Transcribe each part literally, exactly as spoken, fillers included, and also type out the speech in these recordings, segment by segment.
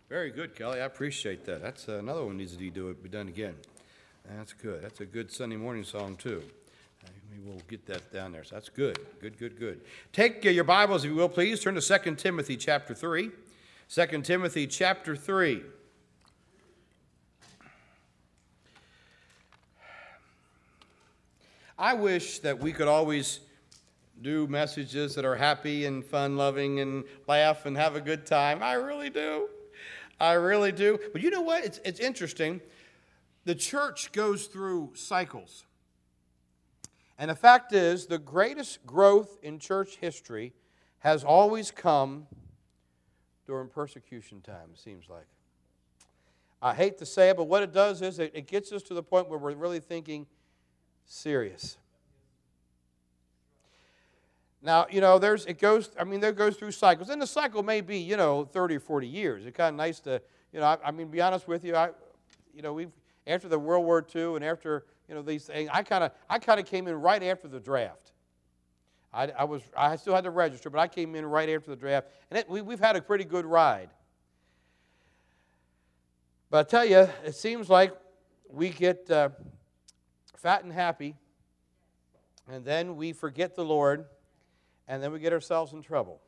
Very good, Kelly. I appreciate that. That's uh, another one needs to be, do it, be done again. That's good. That's a good Sunday morning song, too. Uh, we will get that down there. So that's good. Good, good, good. Take uh, your Bibles, if you will, please. Turn to Second Timothy chapter three. Second Timothy chapter three. I wish that we could always do messages that are happy and fun-loving and laugh and have a good time. I really do. I really do. But you know what? It's, it's interesting. The church goes through cycles. And the fact is, the greatest growth in church history has always come during persecution time, it seems like. I hate to say it, but what it does is it, it gets us to the point where we're really thinking serious. Now, you know, there's, it goes, I mean, there goes through cycles. And the cycle may be, you know, thirty or forty years. It's kind of nice to, you know, I, I mean, to be honest with you, I, you know, we've, after the World War Two and after, you know, these things, I kind of, I kind of came in right after the draft. I, I was, I still had to register, but I came in right after the draft. And it, we, we've had a pretty good ride. But I tell you, it seems like we get uh, fat and happy, and then we forget the Lord, and then we get ourselves in trouble.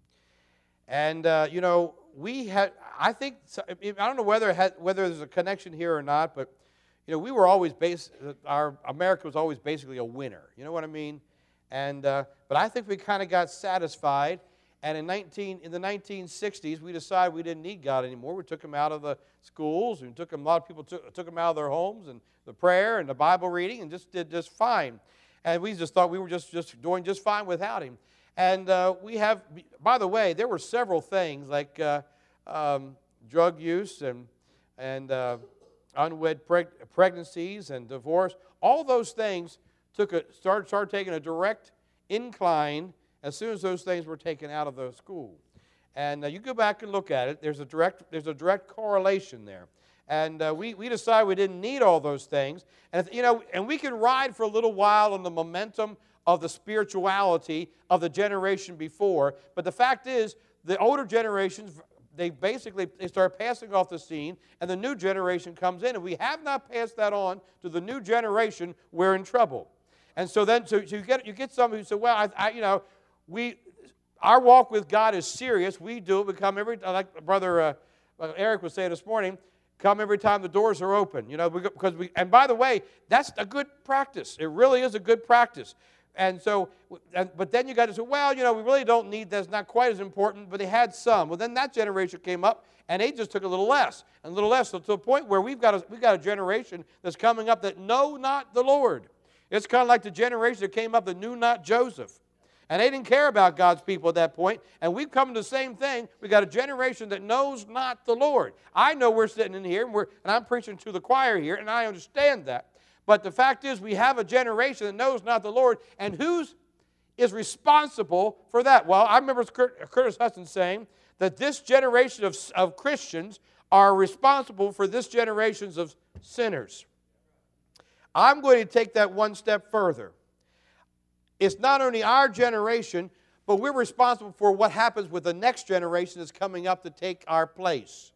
And, uh, you know, we had, I think, I don't know whether it had, whether there's a connection here or not, but, you know, we were always based, our America was always basically a winner. You know what I mean? And, uh, but I think we kind of got satisfied. And in nineteen in the nineteen sixties, we decided we didn't need God anymore. We took him out of the schools, and took him, a lot of people took, took him out of their homes, and the prayer and the Bible reading, and just did just fine. And we just thought we were just, just doing just fine without him. And uh, we have, by the way, there were several things like uh, um, drug use and, and uh, unwed preg pregnancies and divorce. All those things took a, started, started taking a direct incline as soon as those things were taken out of the school. And uh, you go back and look at it, there's a direct, there's a direct correlation there. And uh, we, we decided we didn't need all those things. And, if, you know, and we can ride for a little while on the momentum of the spirituality of the generation before. But the fact is, the older generations, they basically they start passing off the scene, and the new generation comes in. And we have not passed that on to the new generation. We're in trouble. And so then so, so you get you get somebody who says, well, I, I, you know, we our walk with God is serious. We do it. We come every, like Brother uh, Eric was saying this morning, come every time the doors are open. You know, because we, and by the way, that's a good practice. It really is a good practice. And so, and, but then you got to say, well, you know, we really don't need that. It's not quite as important, but they had some. Well, then that generation came up, and they just took a little less, and a little less, so to the point where we've got a, we've got a generation that's coming up that know not the Lord. It's kind of like the generation that came up that knew not Joseph. And they didn't care about God's people at that point. And we've come to the same thing. We've got a generation that knows not the Lord. I know we're sitting in here, and, we're, and I'm preaching to the choir here, and I understand that. But the fact is, we have a generation that knows not the Lord, and who's is responsible for that? Well, I remember Curtis Hudson saying that this generation of, of Christians are responsible for this generations of sinners. I'm going to take that one step further. It's not only our generation, but we're responsible for what happens with the next generation that's coming up to take our place.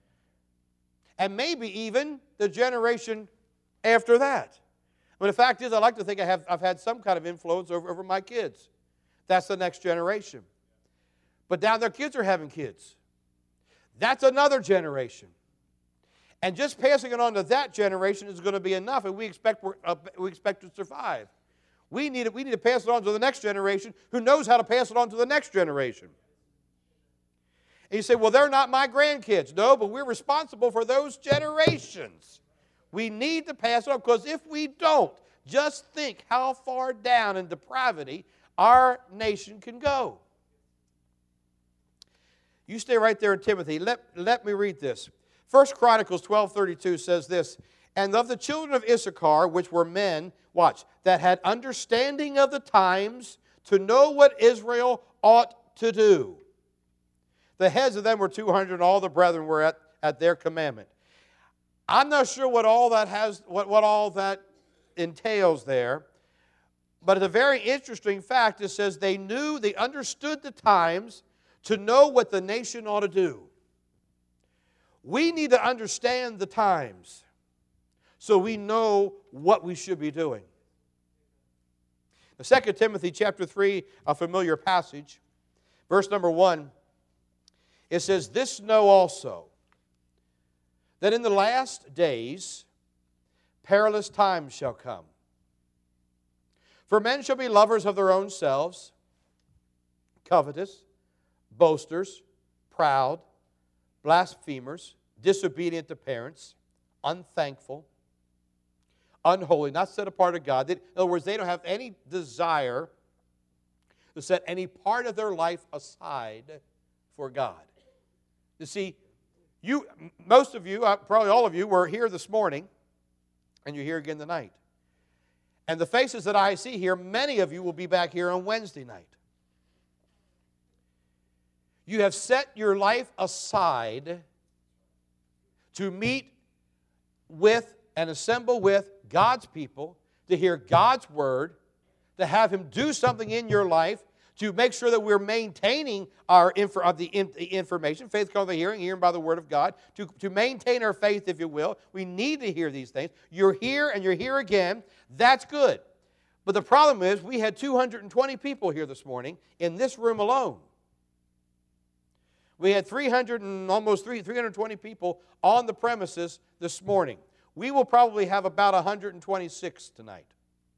And maybe even the generation after that. But the fact is, I like to think I have, I've had some kind of influence over, over my kids. That's the next generation. But now their kids are having kids. That's another generation. And just passing it on to that generation is going to be enough, and we expect, uh, we expect to survive. We need, we need to pass it on to the next generation who knows how to pass it on to the next generation. And you say, well, they're not my grandkids. No, but we're responsible for those generations. We need to pass it on, because if we don't, just think how far down in depravity our nation can go. You stay right there in Timothy. Let, let me read this. First Chronicles twelve thirty-two says this, and of the children of Issachar, which were men, watch, that had understanding of the times to know what Israel ought to do. The heads of them were two hundred, and all the brethren were at, at their commandment. I'm not sure what all that has, what, what all that entails there, but it's a very interesting fact. It says they knew, they understood the times to know what the nation ought to do. We need to understand the times so we know what we should be doing. Second Timothy chapter three, a familiar passage, verse number one, it says, "This know also, that in the last days perilous times shall come. For men shall be lovers of their own selves, covetous, boasters, proud, blasphemers, disobedient to parents, unthankful, unholy," not set apart of God. In other words, they don't have any desire to set any part of their life aside for God. You see, you, most of you, probably all of you, were here this morning, and you're here again tonight. And the faces that I see here, many of you will be back here on Wednesday night. You have set your life aside to meet with and assemble with God's people, to hear God's Word, to have Him do something in your life, to make sure that we're maintaining our inf- of the, in- the information. Faith comes by hearing, hearing by the Word of God. To, to maintain our faith, if you will, we need to hear these things. You're here and you're here again. That's good. But the problem is we had two hundred twenty people here this morning in this room alone. We had three hundred and almost three, three hundred twenty people on the premises this morning. We will probably have about one hundred twenty-six tonight.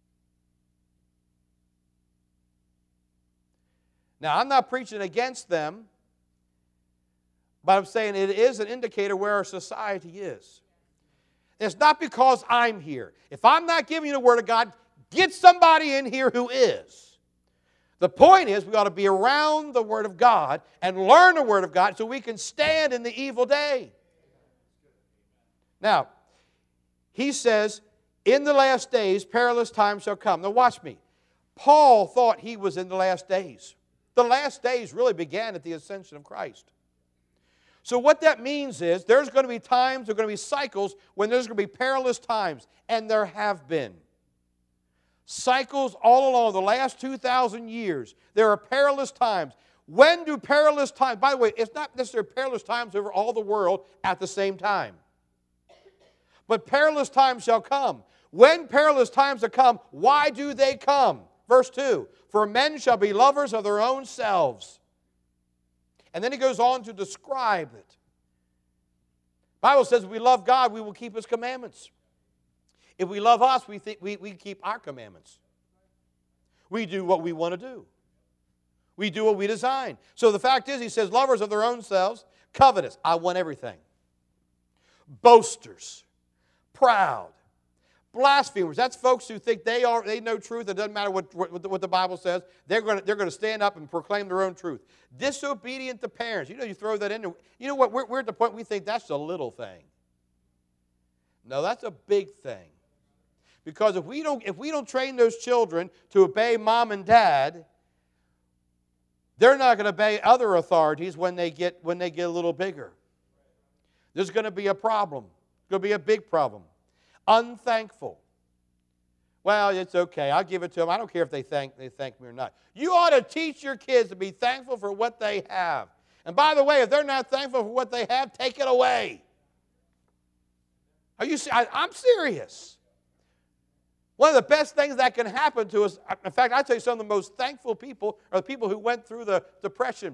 Now, I'm not preaching against them, but I'm saying it is an indicator where our society is. It's not because I'm here. If I'm not giving you the Word of God, get somebody in here who is. The point is we ought to be around the Word of God and learn the Word of God so we can stand in the evil day. Now, he says, in the last days, perilous times shall come. Now watch me. Paul thought he was in the last days. The last days really began at the ascension of Christ. So what that means is there's going to be times, there are going to be cycles when there's going to be perilous times. And there have been. Cycles all along the last two thousand years. There are perilous times. When do perilous times, by the way, it's not necessarily perilous times over all the world at the same time. But perilous times shall come. When perilous times have come, why do they come? Verse two, "For men shall be lovers of their own selves." And then he goes on to describe it. The Bible says if we love God, we will keep His commandments. If we love us, we, think we, we keep our commandments. We do what we want to do. We do what we design. So the fact is, he says, lovers of their own selves, covetous. I want everything. Boasters. Proud. Blasphemers. That's folks who think they are they know truth. It doesn't matter what, what, what the Bible says. They're going to, they're going to stand up and proclaim their own truth. Disobedient to parents. You know, you throw that in there. You know what? We're, we're at the point we think that's a little thing. No, that's a big thing. Because if we don't, if we don't train those children to obey mom and dad, they're not going to obey other authorities when they get when they get a little bigger. There's going to be a problem. It's going to be a big problem. Unthankful. Well, it's okay. I'll give it to them. I don't care if they thank they thank me or not. You ought to teach your kids to be thankful for what they have. And by the way, if they're not thankful for what they have, take it away. Are you? I, I'm serious. One of the best things that can happen to us, in fact, I'll tell you, some of the most thankful people are the people who went through the Depression.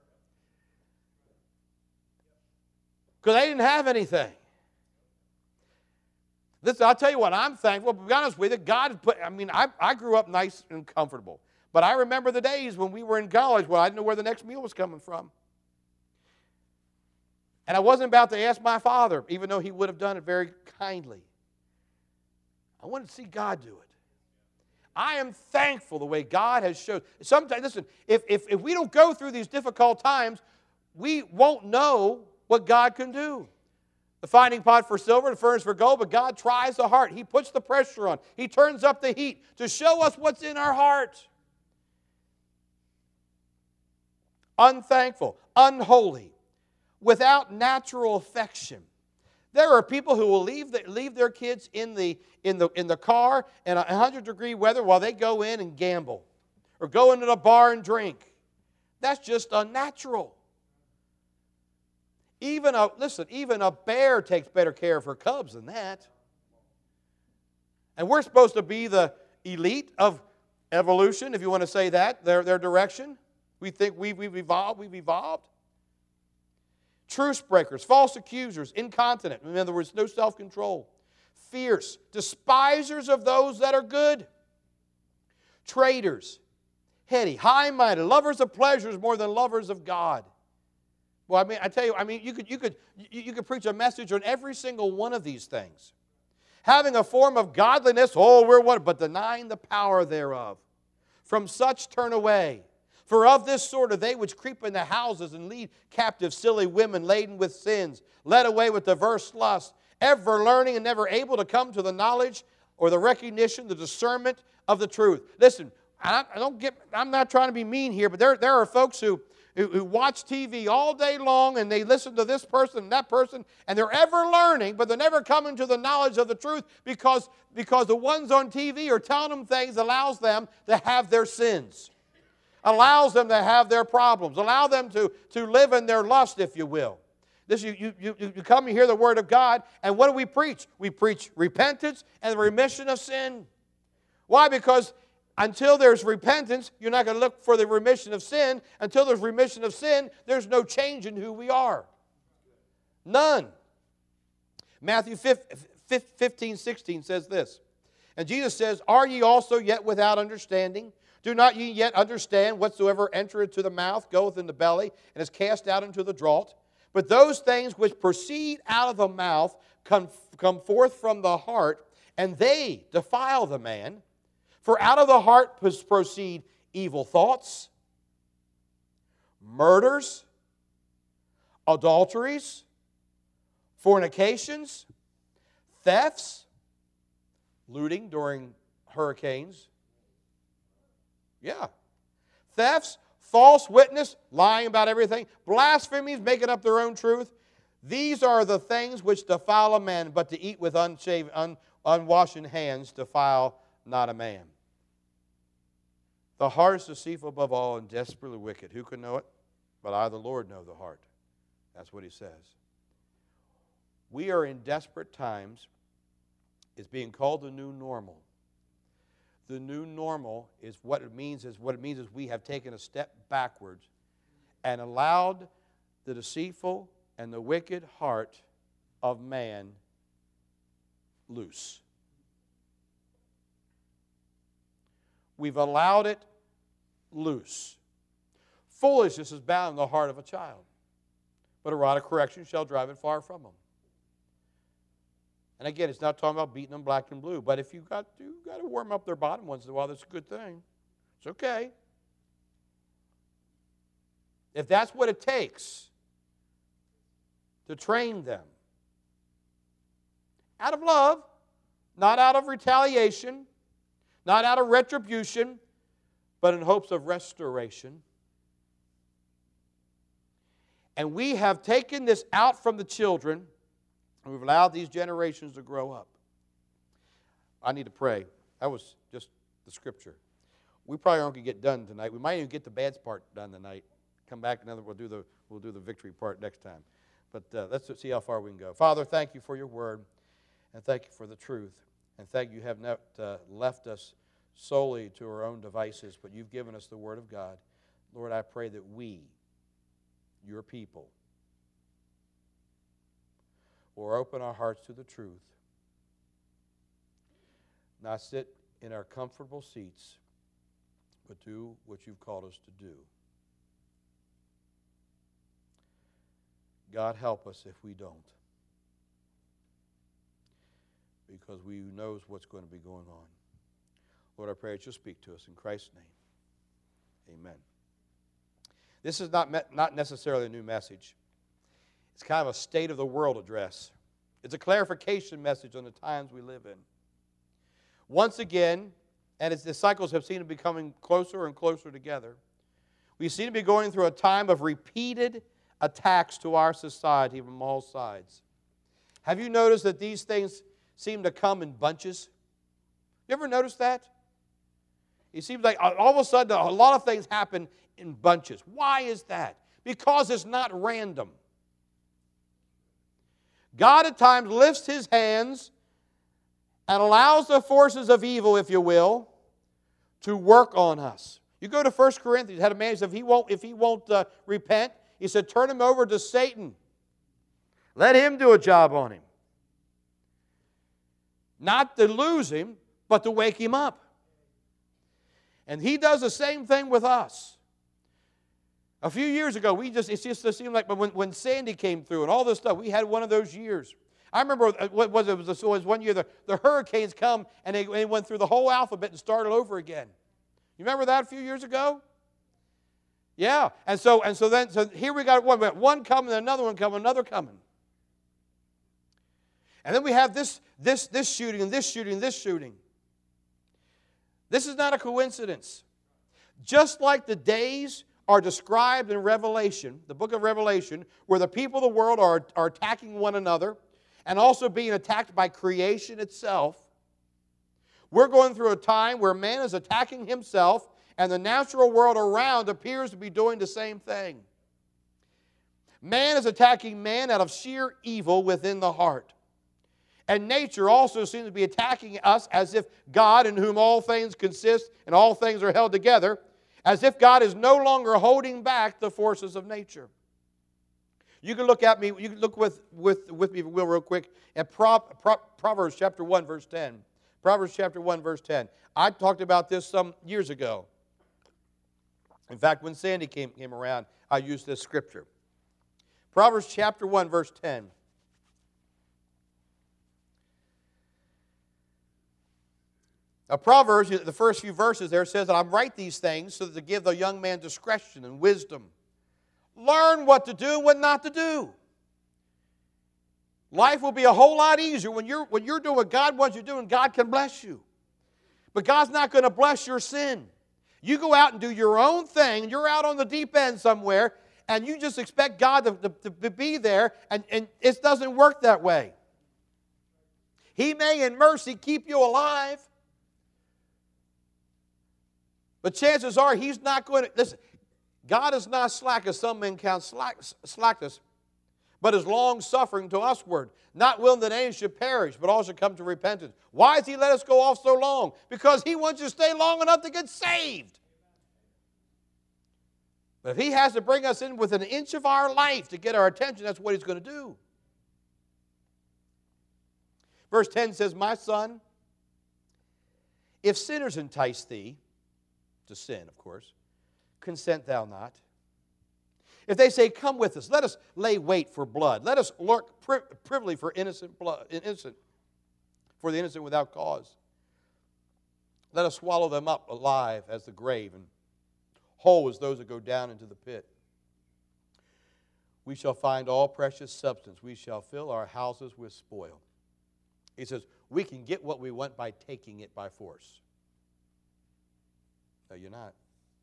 Because they didn't have anything. Listen, I'll tell you what, I'm thankful. To be honest with you, God put, I mean, I, I grew up nice and comfortable. But I remember the days when we were in college where I didn't know where the next meal was coming from. And I wasn't about to ask my father, even though he would have done it very kindly. I wanted to see God do it. I am thankful the way God has showed. Sometimes, listen, if, if, if we don't go through these difficult times, we won't know what God can do. The finding pot for silver, the furnace for gold, but God tries the heart. He puts the pressure on. He turns up the heat to show us what's in our heart. Unthankful, unholy, without natural affection. There are people who will leave, the, leave their kids in the, in, the, in the car in one hundred degree weather while they go in and gamble or go into the bar and drink. That's just unnatural. Even a, listen, even a bear takes better care of her cubs than that. And we're supposed to be the elite of evolution, if you want to say that, their, their direction. We think we've, we've evolved, we've evolved. Truce breakers, false accusers, incontinent. In other words, no self-control. Fierce, despisers of those that are good. Traitors, heady, high-minded, lovers of pleasures more than lovers of God. Well, I mean, I tell you, I mean, you could, you could, you, you could preach a message on every single one of these things. Having a form of godliness, oh, we're what, but denying the power thereof. From such turn away. For of this sort are they which creep into houses and lead captive silly women laden with sins, led away with diverse lusts, ever learning and never able to come to the knowledge or the recognition, the discernment of the truth. Listen, I don't get, I'm not trying to be mean here, but there, there are folks who, who, who watch T V all day long and they listen to this person and that person, and they're ever learning, but they're never coming to the knowledge of the truth because, because the ones on T V are telling them things that allows them to have their sins, allows them to have their problems, allow them to, to live in their lust, if you will. This, you, you, you, you come and hear the Word of God, and what do we preach? We preach repentance and the remission of sin. Why? Because until there's repentance, you're not going to look for the remission of sin. Until there's remission of sin, there's no change in who we are. None. Matthew fifteen, sixteen says this. And Jesus says, are ye also yet without understanding? Do not ye yet understand whatsoever entereth into the mouth goeth in the belly, and is cast out into the draught? But those things which proceed out of the mouth come, come forth from the heart, and they defile the man. For out of the heart proceed evil thoughts, murders, adulteries, fornications, thefts, looting during hurricanes. Yeah. Thefts, false witness, lying about everything, blasphemies, making up their own truth. These are the things which defile a man, but to eat with unshaved, un, unwashen hands defile not a man. The heart is deceitful above all and desperately wicked. Who can know it? But I, the Lord, know the heart. That's what he says. We are in desperate times. It's being called the new normal. The new normal is what it means is what it means is we have taken a step backwards and allowed the deceitful and the wicked heart of man loose. We've allowed it loose. Foolishness is bound in the heart of a child, but a rod of correction shall drive it far from him. And again, it's not talking about beating them black and blue, but if you've got to, you've got to warm up their bottom once in a while, that's a good thing. It's okay. If that's what it takes to train them, out of love, not out of retaliation, not out of retribution, but in hopes of restoration. And we have taken this out from the children, and we've allowed these generations to grow up. I need to pray. That was just the scripture. We probably aren't going to get done tonight. We might even get the bad part done tonight. Come back another. We'll do the we'll do the victory part next time. But uh, let's see how far we can go. Father, thank you for your word, and thank you for the truth, and thank you have not uh, left us solely to our own devices, but you've given us the word of God. Lord, I pray that we, your people, will open our hearts to the truth, not sit in our comfortable seats, but do what you've called us to do. God, help us if we don't, because we knows what's going to be going on. Lord, I pray that you'll speak to us in Christ's name. Amen. This is not, not necessarily a new message. It's kind of a state of the world address. It's a clarification message on the times we live in. Once again, and as the cycles have seemed to be coming closer and closer together, we seem to be going through a time of repeated attacks to our society from all sides. Have you noticed that these things seem to come in bunches? You ever noticed that? It seems like all of a sudden a lot of things happen in bunches. Why is that? Because it's not random. God at times lifts His hands and allows the forces of evil, if you will, to work on us. You go to First Corinthians, had a man who said, if he won't, if he won't uh, repent, he said, turn him over to Satan. Let him do a job on him. Not to lose him, but to wake him up. And He does the same thing with us. A few years ago, we just, it just seemed like when, when Sandy came through and all this stuff, we had one of those years. I remember, what was it? It was, it was one year, the, the hurricanes come and they, they went through the whole alphabet and started over again. You remember that a few years ago? Yeah. And so, and so then, so here we got one, we got one coming, another one coming, another coming. And then we have this, this, this shooting and this shooting and this shooting. This is not a coincidence. Just like the days are described in Revelation, the book of Revelation, where the people of the world are, are attacking one another and also being attacked by creation itself, we're going through a time where man is attacking himself and the natural world around appears to be doing the same thing. Man is attacking man out of sheer evil within the heart. And nature also seems to be attacking us as if God, in whom all things consist and all things are held together, as if God is no longer holding back the forces of nature. You can look at me, you can look with, with, with me, if you will, real quick, at Pro, Pro, Proverbs chapter one, verse ten. Proverbs chapter one, verse ten. I talked about this some years ago. In fact, when Sandy came, came around, I used this scripture. Proverbs chapter one, verse ten. Now, Proverbs, the first few verses there, says that I write these things so that to give the young man discretion and wisdom. Learn what to do and what not to do. Life will be a whole lot easier when you're, when you're doing what God wants you to do, and God can bless you. But God's not going to bless your sin. You go out and do your own thing, and you're out on the deep end somewhere, and you just expect God to, to, to be there, and, and it doesn't work that way. He may in mercy keep you alive, but chances are He's not going to, listen, God is not slack as some men count slack, slackness, but is long-suffering to usward, not willing that any should perish, but all should come to repentance. Why has He let us go off so long? Because He wants you to stay long enough to get saved. But if He has to bring us in with an inch of our life to get our attention, that's what He's going to do. Verse ten says, my son, if sinners entice thee, to sin, of course, consent thou not. If they say, come with us, let us lay wait for blood. Let us lurk pri- privily for innocent blood, innocent, for the innocent without cause. Let us swallow them up alive as the grave, and whole as those that go down into the pit. We shall find all precious substance. We shall fill our houses with spoil. He says, we can get what we want by taking it by force. No, you're not.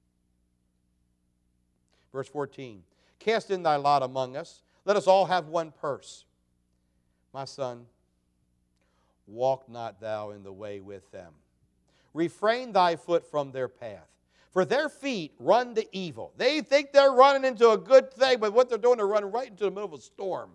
Verse fourteen, cast in thy lot among us. Let us all have one purse. My son, walk not thou in the way with them. Refrain thy foot from their path. For their feet run to evil. They think they're running into a good thing, but what they're doing, they're running right into the middle of a storm.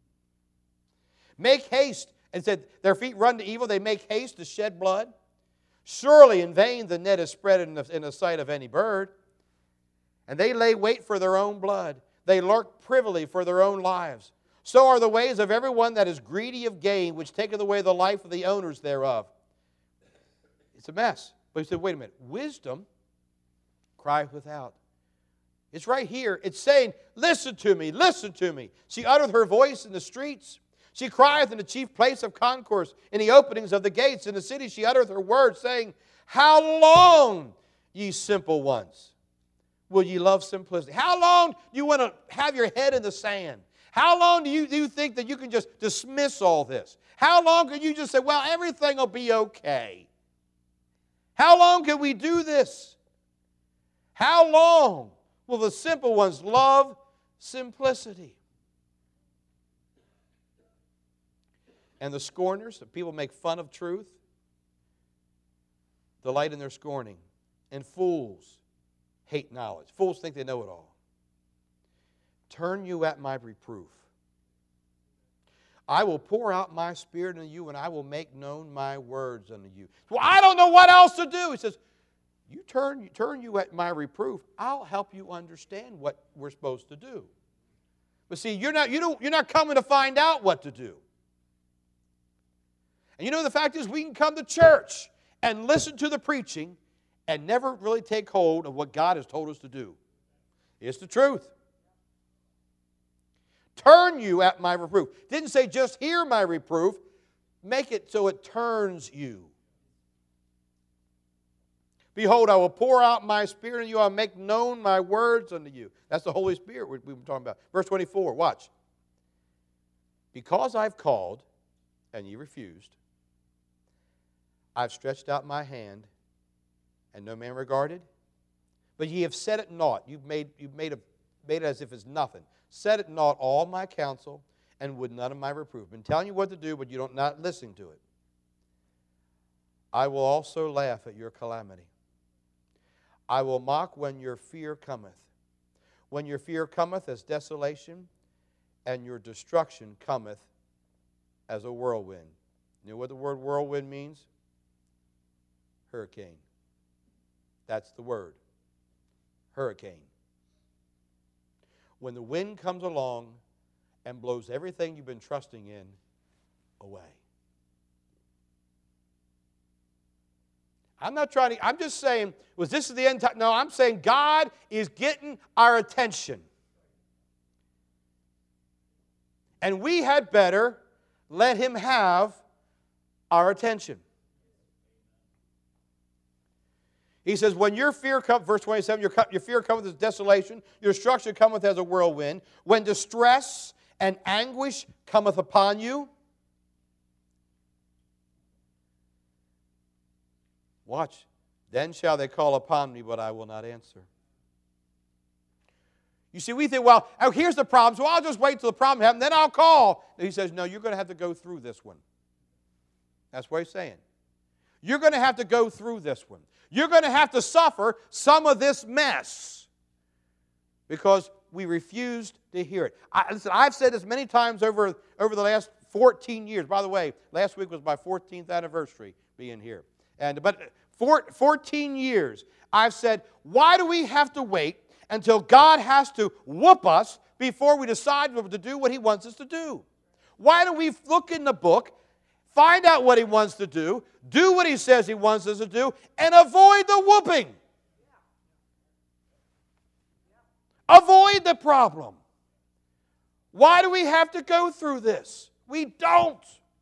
Make haste, and said, their feet run to evil. They make haste to shed blood. Surely in vain the net is spread in the, in the sight of any bird. And they lay wait for their own blood. They lurk privily for their own lives. So are the ways of everyone that is greedy of gain, which taketh away the life of the owners thereof. It's a mess. But he said, wait a minute. Wisdom crieth without. It's right here. It's saying, listen to me, listen to me. She uttereth her voice in the streets. She crieth in the chief place of concourse, in the openings of the gates. In the city she uttereth her words, saying, how long, ye simple ones, will ye love simplicity? How long do you want to have your head in the sand? How long do you, do you think that you can just dismiss all this? How long can you just say, well, everything will be okay? How long can we do this? How long will the simple ones love simplicity? And the scorners, the people make fun of truth, delight in their scorning. And fools hate knowledge. Fools think they know it all. Turn you at my reproof. I will pour out my Spirit unto you, and I will make known my words unto you. Well, I don't know what else to do. He says, you turn, you turn you at my reproof. I'll help you understand what we're supposed to do. But see, you're not, you don't, you're not coming to find out what to do. And you know, the fact is, we can come to church and listen to the preaching and never really take hold of what God has told us to do. It's the truth. Turn you at my reproof. Didn't say just hear my reproof. Make it so it turns you. Behold, I will pour out my Spirit on you. I will make known my words unto you. That's the Holy Spirit we've been talking about. Verse twenty-four, watch. Because I've called, and ye refused, I've stretched out my hand, and no man regarded. But ye have set at naught. You've made, you've made, a, made it as if it's nothing. Set at naught all my counsel, and would none of my reproof. Been telling you what to do, but you don't not listening to it. I will also laugh at your calamity. I will mock when your fear cometh. When your fear cometh as desolation, and your destruction cometh as a whirlwind. You know what the word whirlwind means? Hurricane. That's the word. Hurricane. When the wind comes along and blows everything you've been trusting in away. I'm not trying to, I'm just saying, was this the end time? No, I'm saying God is getting our attention. And we had better let Him have our attention. He says, when your fear comes, verse twenty-seven, your, your fear cometh as desolation, your destruction cometh as a whirlwind. When distress and anguish cometh upon you. Watch. Then shall they call upon me, but I will not answer. You see, we think, well, oh, here's the problem, so I'll just wait till the problem happens, then I'll call. And he says, no, you're going to have to go through this one. That's what he's saying. You're going to have to go through this one. You're going to have to suffer some of this mess because we refused to hear it. I, listen, I've said this many times over, over the last fourteen years. By the way, last week was my fourteenth anniversary being here. And But for, fourteen years, I've said, why do we have to wait until God has to whoop us before we decide to do what He wants us to do? Why do we look in the book, find out what He wants to do, do what He says He wants us to do, and avoid the whooping? Avoid the problem. Why do we have to go through this? We don't.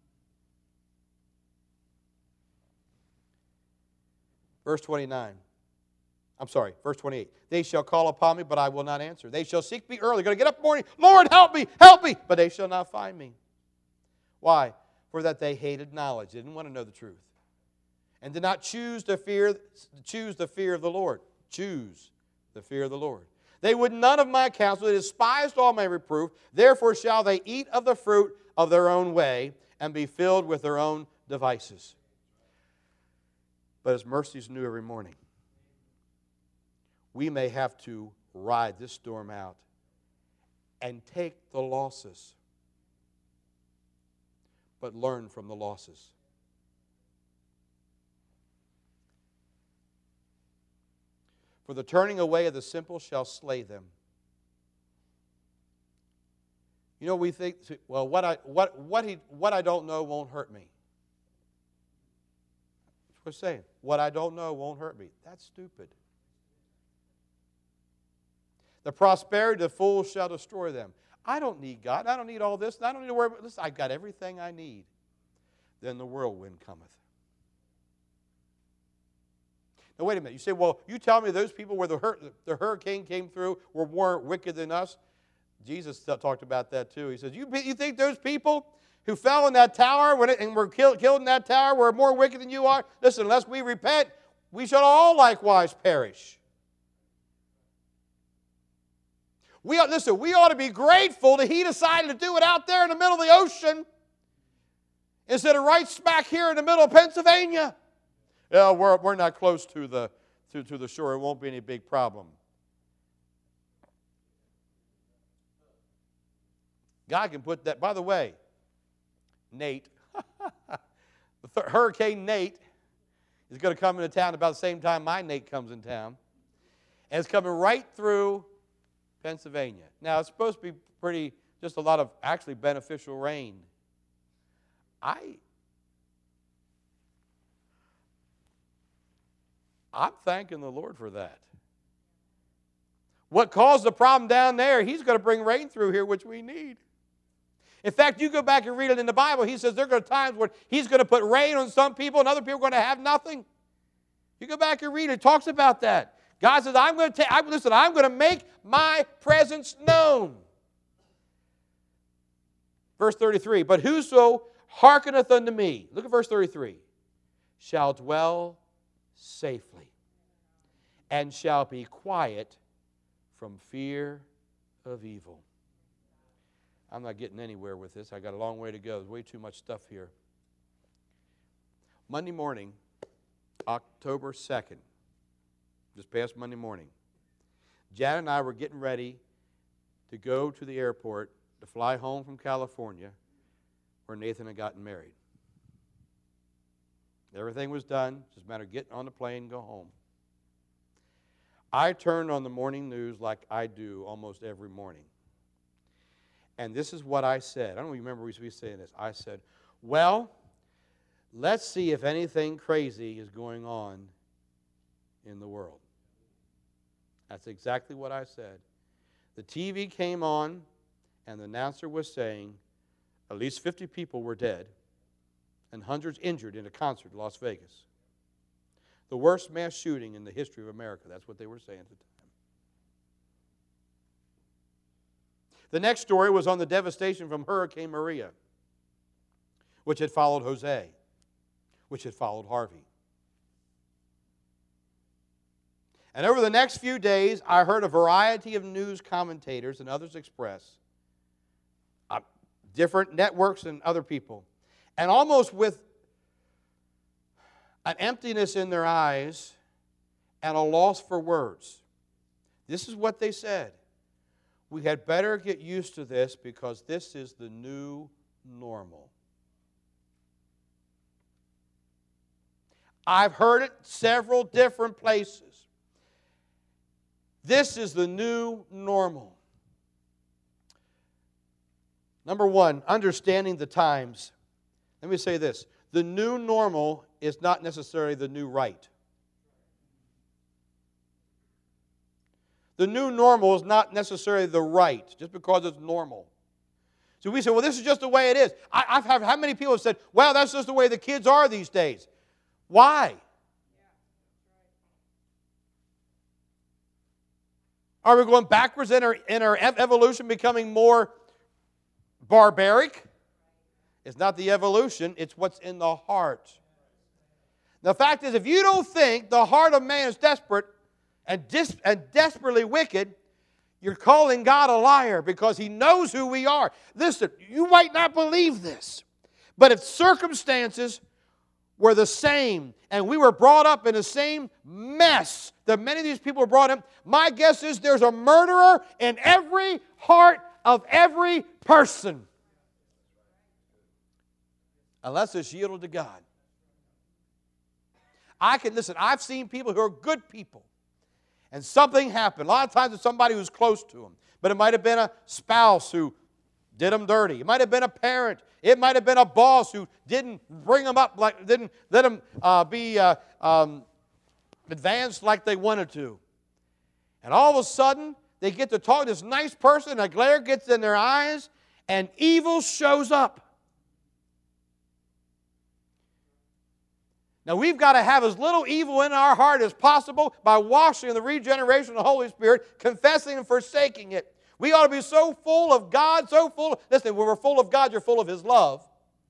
Verse twenty-nine. I'm sorry, verse twenty-eight. They shall call upon me, but I will not answer. They shall seek me early. They're going to get up in the morning. Lord, help me, help me. But they shall not find me. Why? For that they hated knowledge. They didn't want to know the truth. And did not choose to fear, choose the fear of the Lord. Choose the fear of the Lord. They would none of my counsel. They despised all my reproof. Therefore shall they eat of the fruit of their own way and be filled with their own devices. But His mercies new every morning. We may have to ride this storm out and take the losses, but learn from the losses. For the turning away of the simple shall slay them. You know, we think, well, what I, what, what, he, what I don't know won't hurt me. That's what I'm saying. What I don't know won't hurt me. That's stupid. The prosperity of the fools shall destroy them. I don't need God. I don't need all this. I don't need to worry about this. I've got everything I need. Then the whirlwind cometh. Now, wait a minute. You say, well, you tell me those people where the, hur the hurricane came through were more wicked than us? Jesus talked about that too. He says, you, you think those people who fell in that tower when it, and were killed, killed in that tower were more wicked than you are? Listen, unless we repent, we shall all likewise perish. We ought, listen, we ought to be grateful that He decided to do it out there in the middle of the ocean instead of right smack here in the middle of Pennsylvania. Yeah, we're, we're not close to the, to, to the shore. It won't be any big problem. God can put that, by the way, Nate. th- Hurricane Nate is going to come into town about the same time my Nate comes in town. And it's coming right through Pennsylvania. Now, it's supposed to be pretty, just a lot of actually beneficial rain. I, I'm thanking the Lord for that. What caused the problem down there, He's going to bring rain through here, which we need. In fact, you go back and read it in the Bible, He says there are going to be times where He's going to put rain on some people and other people are going to have nothing. You go back and read it, it talks about that. God says, I'm going to take, listen, I'm going to make my presence known. Verse thirty-three, but whoso hearkeneth unto me, look at verse thirty-three, shall dwell safely and shall be quiet from fear of evil. I'm not getting anywhere with this. I got a long way to go. There's way too much stuff here. Monday morning, October second, just past Monday morning, Jan and I were getting ready to go to the airport to fly home from California where Nathan had gotten married. Everything was done. Just a matter of getting on the plane and go home. I turned on the morning news like I do almost every morning. And this is what I said. I don't even remember we were saying this. I said, well, let's see if anything crazy is going on in the world. That's exactly what I said. The T V came on, and the announcer was saying at least fifty people were dead and hundreds injured in a concert in Las Vegas. The worst mass shooting in the history of America. That's what they were saying at the time. The next story was on the devastation from Hurricane Maria, which had followed Jose, which had followed Harvey. And over the next few days, I heard a variety of news commentators and others express, uh, different networks and other people, and almost with an emptiness in their eyes and a loss for words. This is what they said. We had better get used to this because this is the new normal. I've heard it several different places. This is the new normal. Number one, understanding the times. Let me say this. The new normal is not necessarily the new right. The new normal is not necessarily the right, just because it's normal. So we say, well, this is just the way it is. I, I've had, how many people have said, well, that's just the way the kids are these days. Why? Are we going backwards in our, in our evolution, becoming more barbaric? It's not the evolution, it's what's in the heart. The fact is, if you don't think the heart of man is desperate and, dis- and desperately wicked, you're calling God a liar because He knows who we are. Listen, you might not believe this, but if circumstances were the same and we were brought up in the same mess that many of these people were brought in, my guess is there's a murderer in every heart of every person. Unless it's yielded to God. I can, listen, I've seen people who are good people. And something happened. A lot of times it's somebody who's close to them. But it might have been a spouse who did them dirty. It might have been a parent. It might have been a boss who didn't bring them up, like didn't let them uh, be uh, um, advanced like they wanted to. And all of a sudden, they get to talk to this nice person, and a glare gets in their eyes, and evil shows up. Now, we've got to have as little evil in our heart as possible by washing in the regeneration of the Holy Spirit, confessing and forsaking it. We ought to be so full of God, so full of, listen, when we're full of God, you're full of His love.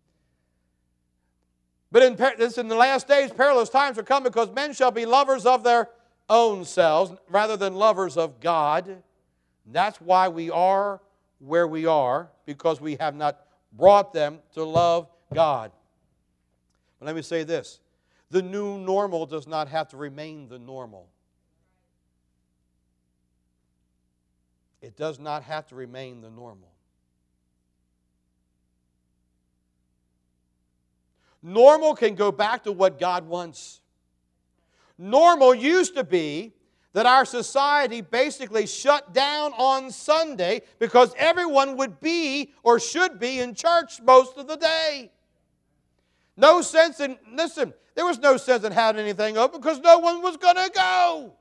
But in, this, in the last days, perilous times are coming because men shall be lovers of their own selves rather than lovers of God. That's why we are where we are, because we have not brought them to love God. But let me say this. The new normal does not have to remain the normal. It does not have to remain the normal. Normal can go back to what God wants. Normal used to be that our society basically shut down on Sunday because everyone would be or should be in church most of the day. No sense in, listen, there was no sense in having anything open because no one was going to go.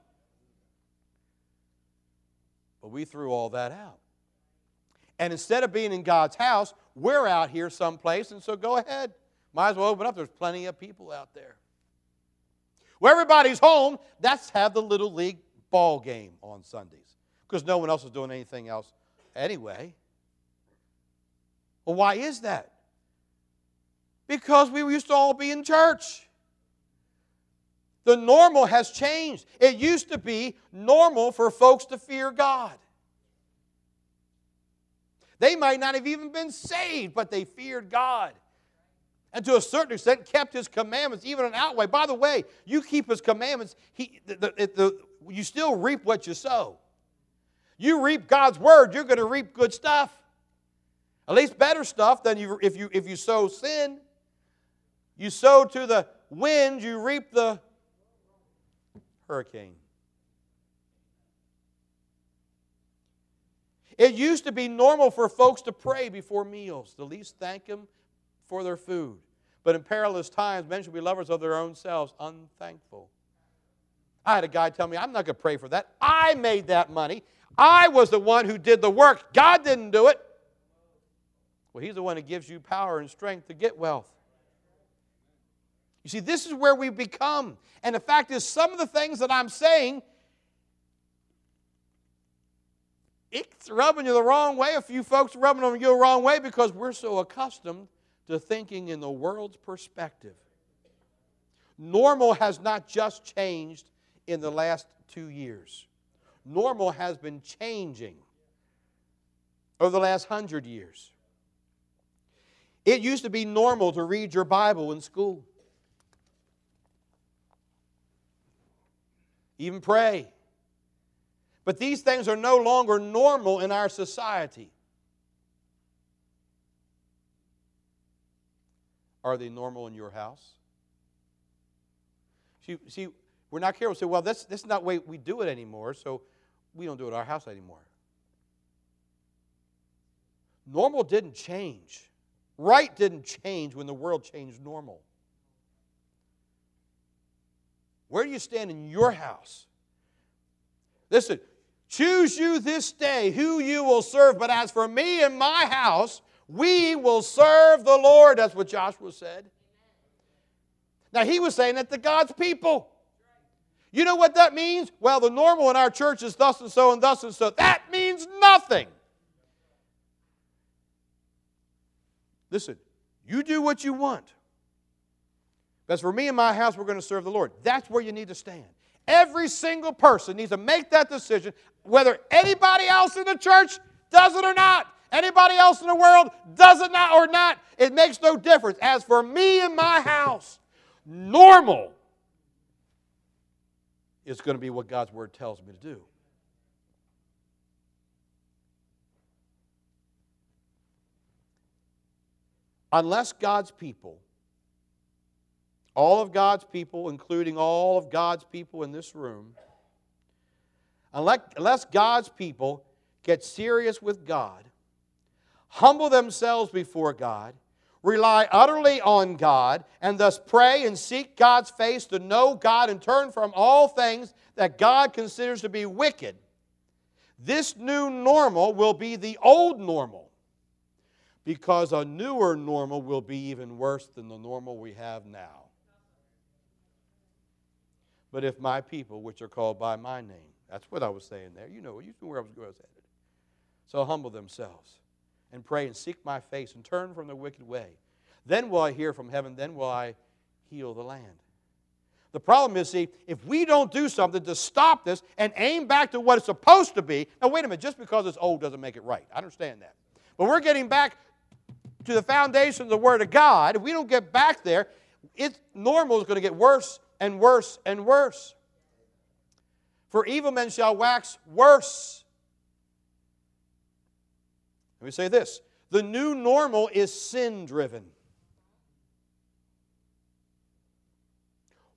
But we threw all that out. And instead of being in God's house, we're out here someplace, and so go ahead. Might as well open up. There's plenty of people out there. Where everybody's home, let's have the Little League ball game on Sundays because no one else is doing anything else anyway. Well, why is that? Because we used to all be in church. The normal has changed. It used to be normal for folks to fear God. They might not have even been saved, but they feared God. And to a certain extent kept His commandments, even an outweigh. By the way, you keep His commandments, he, the, the, the, you still reap what you sow. You reap God's Word, you're going to reap good stuff. At least better stuff than you, if, you, if you sow sin. You sow to the wind, you reap the hurricane. It used to be normal for folks to pray before meals, to at least thank Him for their food. But in perilous times, men should be lovers of their own selves, unthankful. I had a guy tell me, I'm not going to pray for that. I made that money. I was the one who did the work. God didn't do it. Well, He's the one who gives you power and strength to get wealth. You see, this is where we become. And the fact is, some of the things that I'm saying, it's rubbing you the wrong way. A few folks are rubbing you the wrong way because we're so accustomed to thinking in the world's perspective. Normal has not just changed in the last two years. Normal has been changing over the last hundred years. It used to be normal to read your Bible in school. Even pray. But these things are no longer normal in our society. Are they normal in your house? See, see we're not careful. Say, well, this, this is not the way we do it anymore, so we don't do it at our house anymore. Normal didn't change. Right didn't change when the world changed normal. Where do you stand in your house? Listen, choose you this day who you will serve, but as for me and my house, we will serve the Lord. That's what Joshua said. Now, he was saying that to God's people. You know what that means? Well, the normal in our church is thus and so and thus and so. That means nothing. Listen, you do what you want. As for me and my house, we're going to serve the Lord. That's where you need to stand. Every single person needs to make that decision, whether anybody else in the church does it or not. Anybody else in the world does it not or not. It makes no difference. As for me and my house, normal is going to be what God's Word tells me to do. Unless God's people, all of God's people, including all of God's people in this room, unless, unless God's people get serious with God, humble themselves before God, rely utterly on God, and thus pray and seek God's face to know God and turn from all things that God considers to be wicked, this new normal will be the old normal, because a newer normal will be even worse than the normal we have now. But if my people, which are called by my name, that's what I was saying there. You know, you know where I was going. So humble themselves and pray and seek my face and turn from the wicked way. Then will I hear from heaven, then will I heal the land. The problem is, see, if we don't do something to stop this and aim back to what it's supposed to be, now wait a minute, just because it's old doesn't make it right. I understand that. But we're getting back to the foundation of the Word of God. If we don't get back there, it's normal is going to get worse and worse and worse. For evil men shall wax worse. Let me say this. The new normal is sin-driven.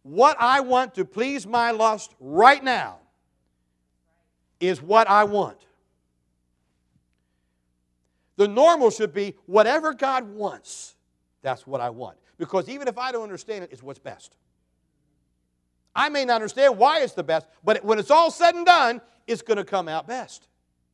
What I want to please my lust right now is what I want. The normal should be whatever God wants, that's what I want. Because even if I don't understand it, it's what's best. I may not understand why it's the best, but when it's all said and done, it's going to come out best.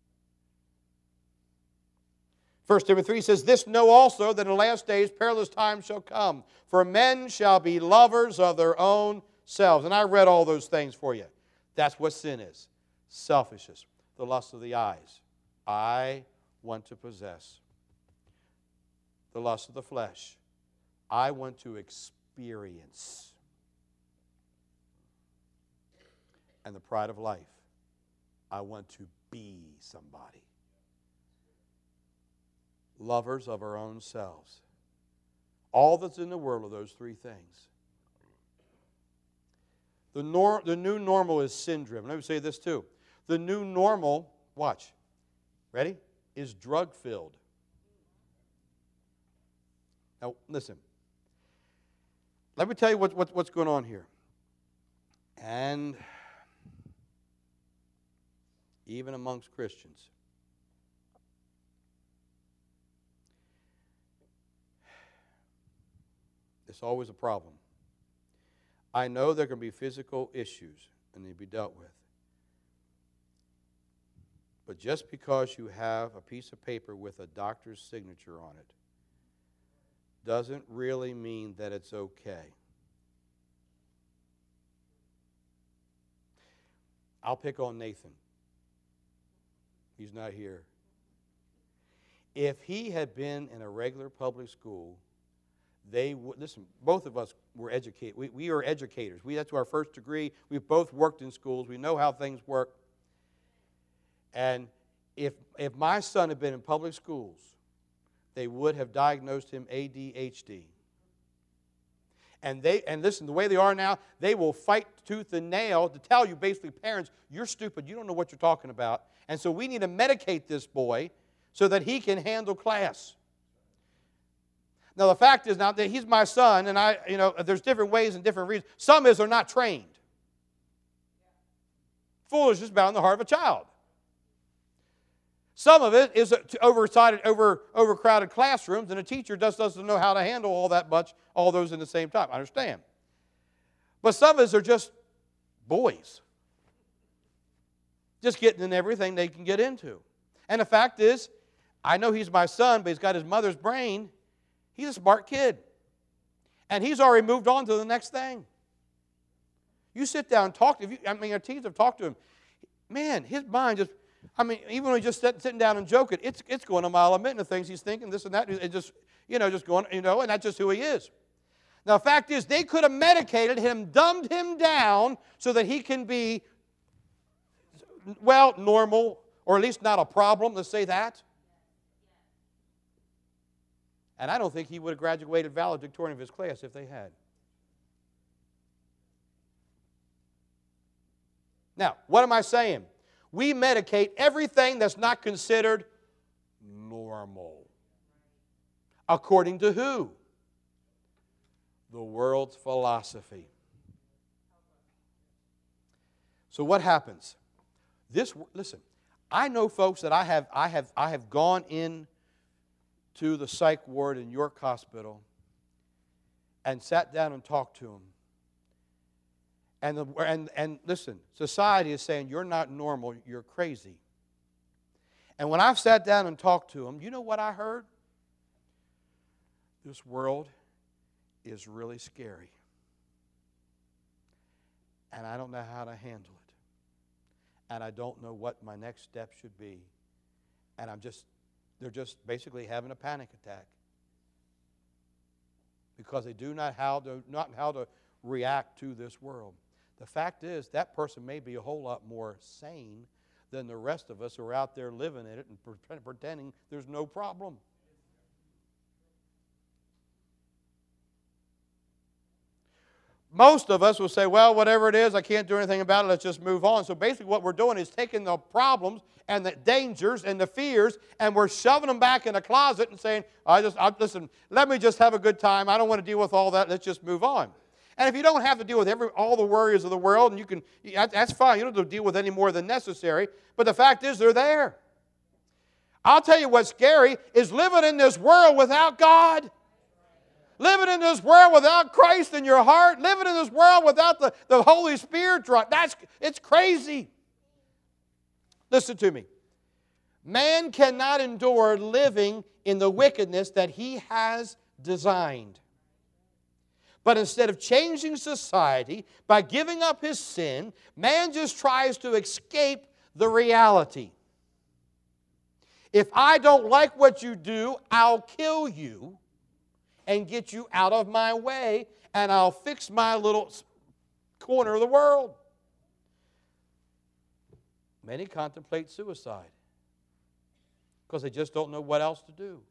First Timothy three says, "This know also, that in the last days perilous times shall come. For men shall be lovers of their own selves." And I read all those things for you. That's what sin is. Selfishness, the lust of the eyes. I want to possess. The lust of the flesh. I want to experience. And the pride of life. I want to be somebody. Lovers of our own selves. All that's in the world are those three things. The, nor, the new normal is sin-driven. Let me say this too. The new normal, watch, ready, is drug-filled. Now, listen. Let me tell you what, what, what's going on here. And even amongst Christians. It's always a problem. I know there can be physical issues and they be dealt with. But just because you have a piece of paper with a doctor's signature on it doesn't really mean that it's okay. I'll pick on Nathan. He's not here. If he had been in a regular public school, they would, listen, both of us were educated. We, we are educators. We, that's our first degree. We've both worked in schools. We know how things work. And if, if my son had been in public schools, they would have diagnosed him A D H D. And they and listen, the way they are now, they will fight tooth and nail to tell you, basically, parents, you're stupid, you don't know what you're talking about. And so we need to medicate this boy so that he can handle class. Now the fact is now that he's my son, and I, you know, there's different ways and different reasons. Some is they're not trained. Foolishness bound in the heart of a child. Some of it is oversighted, over, overcrowded classrooms, and a teacher just doesn't know how to handle all that much, all those in the same time. I understand. But some of us are just boys. Just getting in everything they can get into. And the fact is, I know he's my son, but he's got his mother's brain. He's a smart kid. And he's already moved on to the next thing. You sit down and talk to him. I mean, our teens have talked to him. Man, his mind just... I mean, even when he's just sitting down and joking, it's, it's going a mile a minute of things he's thinking, this and that. It just, you know, just going, you know, and that's just who he is. Now, the fact is, they could have medicated him, dumbed him down so that he can be, well, normal, or at least not a problem, let's say that. And I don't think he would have graduated valedictorian of his class if they had. Now, what am I saying? We medicate everything that's not considered normal. According to who? The world's philosophy. So what happens? This, listen, I know folks that I have, I have, I have gone in to the psych ward in York Hospital and sat down and talked to them. And, the, and, and listen, society is saying, you're not normal, you're crazy. And when I've sat down and talked to them, you know what I heard? This world is really scary. And I don't know how to handle it. And I don't know what my next step should be. And I'm just, they're just basically having a panic attack. Because they do not how to, not how to react to this world. The fact is, that person may be a whole lot more sane than the rest of us who are out there living in it and pretending there's no problem. Most of us will say, well, whatever it is, I can't do anything about it, let's just move on. So basically what we're doing is taking the problems and the dangers and the fears, and we're shoving them back in a closet and saying, I just, I, listen, let me just have a good time. I don't want to deal with all that. Let's just move on. And if you don't have to deal with every, all the worries of the world, and you can, that's fine. You don't have to deal with any more than necessary. But the fact is, they're there. I'll tell you what's scary is living in this world without God. Living in this world without Christ in your heart. Living in this world without the, the Holy Spirit. That's, it's crazy. Listen to me. Man cannot endure living in the wickedness that he has designed. But instead of changing society by giving up his sin, man just tries to escape the reality. If I don't like what you do, I'll kill you and get you out of my way, and I'll fix my little corner of the world. Many contemplate suicide because they just don't know what else to do.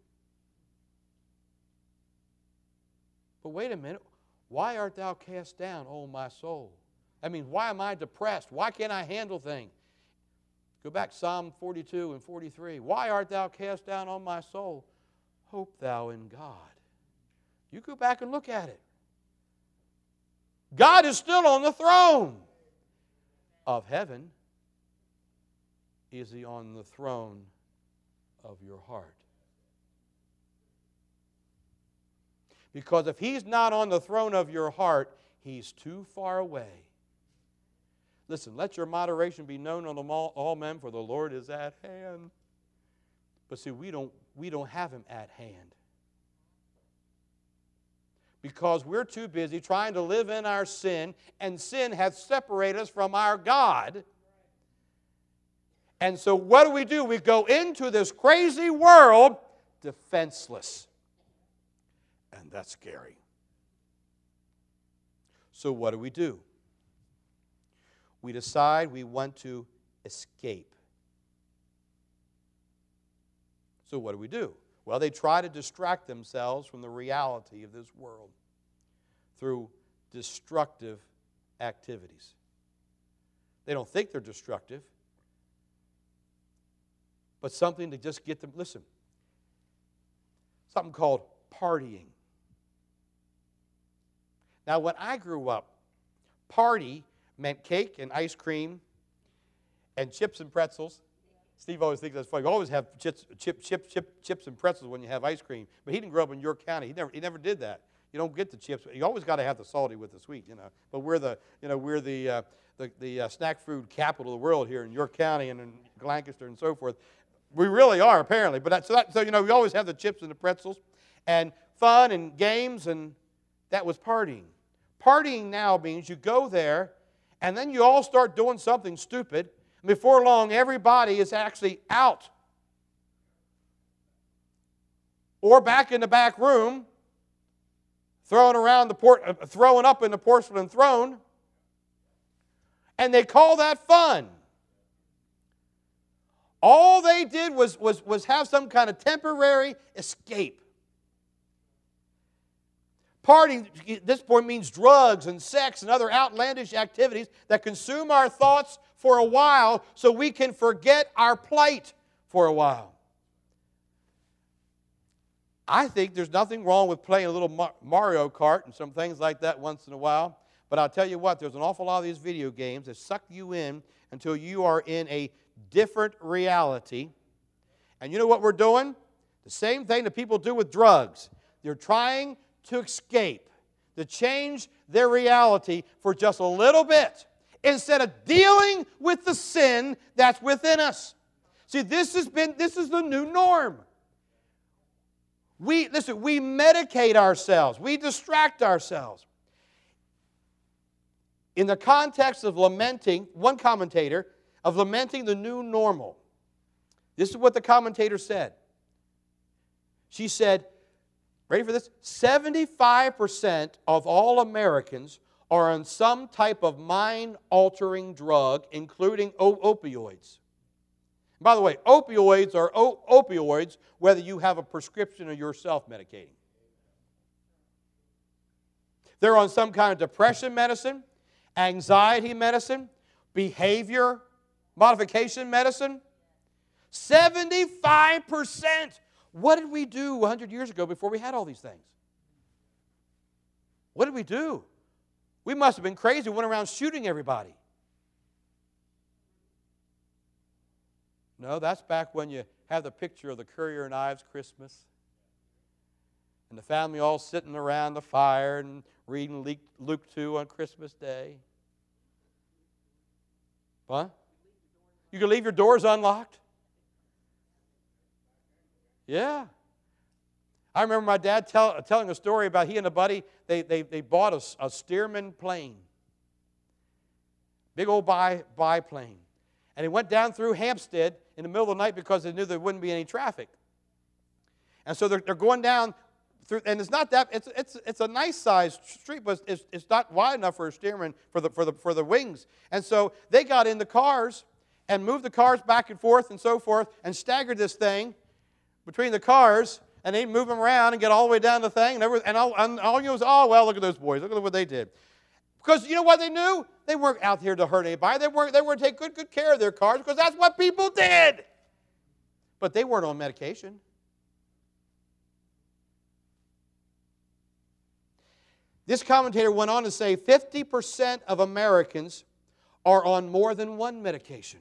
But wait a minute. Why art thou cast down, O my soul? I mean, why am I depressed? Why can't I handle things? Go back to Psalm forty-two and forty-three. Why art thou cast down, O my soul? Hope thou in God. You go back and look at it. God is still on the throne of heaven. Is He on the throne of your heart? Because if He's not on the throne of your heart, He's too far away. Listen, let your moderation be known unto all, all men, for the Lord is at hand. But see, we don't, we don't have Him at hand. Because we're too busy trying to live in our sin, and sin hath separated us from our God. And so what do we do? We go into this crazy world defenseless. And that's scary. So what do we do? We decide we want to escape. So what do we do? Well, they try to distract themselves from the reality of this world through destructive activities. They don't think they're destructive, but something to just get them, listen, something called partying. Now, when I grew up, party meant cake and ice cream and chips and pretzels. Steve always thinks that's funny. You always have chips, chip, chip, chip, chips and pretzels when you have ice cream. But he didn't grow up in York County. He never, he never did that. You don't get the chips. You always got to have the salty with the sweet, you know. But we're the, you know, we're the, uh, the, the uh, snack food capital of the world here in York County and in Lancaster and so forth. We really are, apparently. But that, so, that, so, you know, we always have the chips and the pretzels and fun and games, and that was partying. Partying now means you go there, and then you all start doing something stupid. Before long, everybody is actually out or back in the back room, throwing around the por- uh, throwing up in the porcelain throne, and they call that fun. All they did was, was, was have some kind of temporary escape. Partying at this point means drugs and sex and other outlandish activities that consume our thoughts for a while so we can forget our plight for a while. I think there's nothing wrong with playing a little Mario Kart and some things like that once in a while. But I'll tell you what, there's an awful lot of these video games that suck you in until you are in a different reality. And you know what we're doing? The same thing that people do with drugs. They're trying to escape, to change their reality for just a little bit, instead of dealing with the sin that's within us. See, this has been, this is the new norm. We, listen, we medicate ourselves. We distract ourselves. In the context of lamenting, one commentator, of lamenting the new normal, this is what the commentator said. She said, ready for this? seventy-five percent of all Americans are on some type of mind-altering drug, including opioids. By the way, opioids are o- opioids whether you have a prescription or you're self-medicating. They're on some kind of depression medicine, anxiety medicine, behavior modification medicine. seventy-five percent. What did we do one hundred years ago before we had all these things? What did we do? We must have been crazy, went around shooting everybody. No, that's back when you have the picture of the Currier and Ives Christmas. And the family all sitting around the fire and reading Luke two on Christmas Day. What? You can leave your doors unlocked? Yeah. I remember my dad tell, telling a story about he and a buddy, they, they, they bought a, a Stearman plane. Big old bi, biplane. And he went down through Hampstead in the middle of the night because they knew there wouldn't be any traffic. And so they're, they're going down through, and it's not that, it's, it's, it's a nice sized street, but it's, it's not wide enough for a Stearman, for the, for, the, for the wings. And so they got in the cars and moved the cars back and forth and so forth and staggered this thing between the cars, and they'd move them around and get all the way down the thing. And, every, and, all, and all you know was, oh, well, look at those boys. Look at what they did. Because you know what they knew? They weren't out here to hurt anybody. They weren't, they were to take good, good care of their cars because that's what people did. But they weren't on medication. This commentator went on to say fifty percent of Americans are on more than one medication.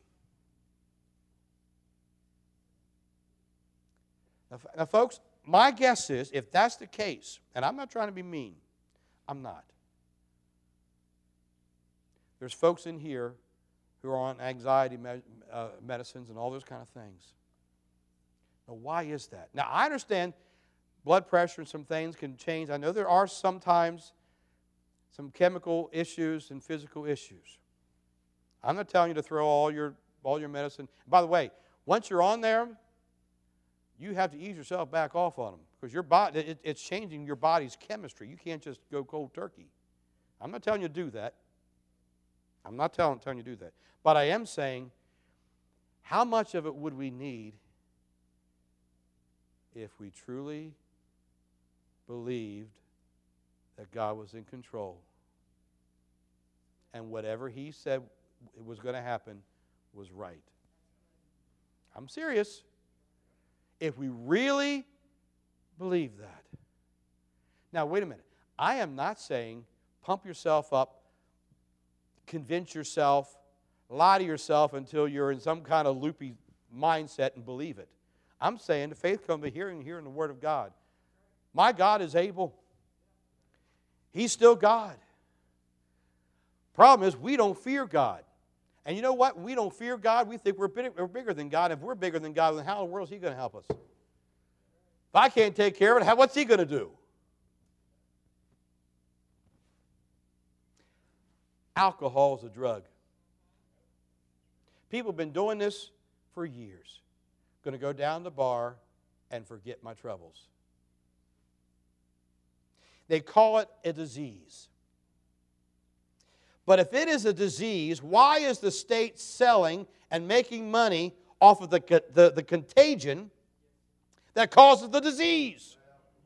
Now, now, folks, my guess is if that's the case, and I'm not trying to be mean, I'm not. There's folks in here who are on anxiety me uh, medicines and all those kind of things. Now, why is that? Now, I understand blood pressure and some things can change. I know there are sometimes some chemical issues and physical issues. I'm not telling you to throw all your, all your medicine. By the way, once you're on there, you have to ease yourself back off on them because your body, it, it's changing your body's chemistry. You can't just go cold turkey. I'm not telling you to do that. I'm not telling, telling you to do that. But I am saying, how much of it would we need if we truly believed that God was in control and whatever He said was going to happen was right? I'm serious. If we really believe that. Now, wait a minute. I am not saying pump yourself up, convince yourself, lie to yourself until you're in some kind of loopy mindset and believe it. I'm saying the faith comes by hearing and hearing the Word of God. My God is able. He's still God. Problem is, we don't fear God. And you know what? We don't fear God. We think we're bigger, we're bigger than God. If we're bigger than God, then how in the world is He going to help us? If I can't take care of it, how, what's He going to do? Alcohol is a drug. People have been doing this for years. Going to go down the bar and forget my troubles. They call it a disease. But if it is a disease, why is the state selling and making money off of the, the, the contagion that causes the disease?